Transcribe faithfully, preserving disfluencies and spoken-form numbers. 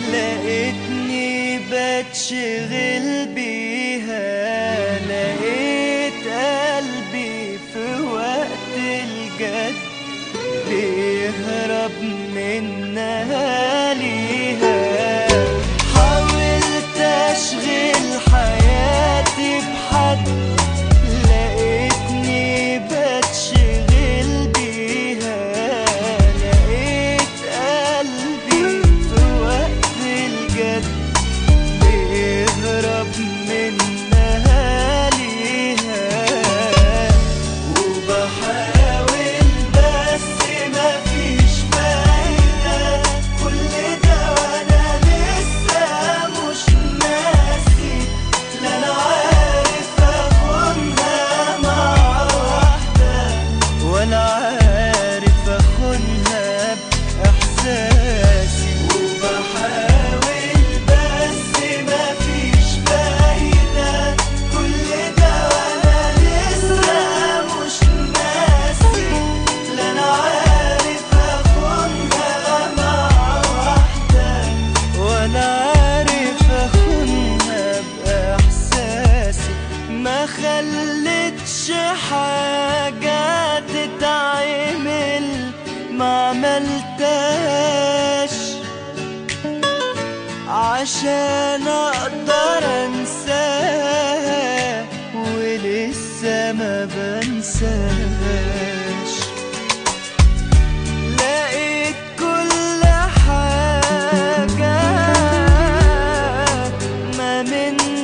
لقيتني بتشغل بيها، لقيت قلبي في وقت الجد بيهرب منها ليها. حاولت اشغل حياتي بحد، لقيتني بتشغل بيها، لقيت قلبي في وقت الجد بيهرب منها ليها. وبحاول بس مفيش فايدة، كل ده وانا لسه مش ناسي. لا انا عارف اخونها مع واحدة، ولا عارف اخونها باحساسي. وبحاول بس مفيش فايدة، كل ده وانا لسه مش ناسي. لا انا عارف اخونها مع واحدة، ولا عارف اخونها باحساسي. ما خلتش حاجة تتعمل ما عملتهاش عشان اقدر انساها، ولسه ما بنساهاش. لقيت كل حاجة ما من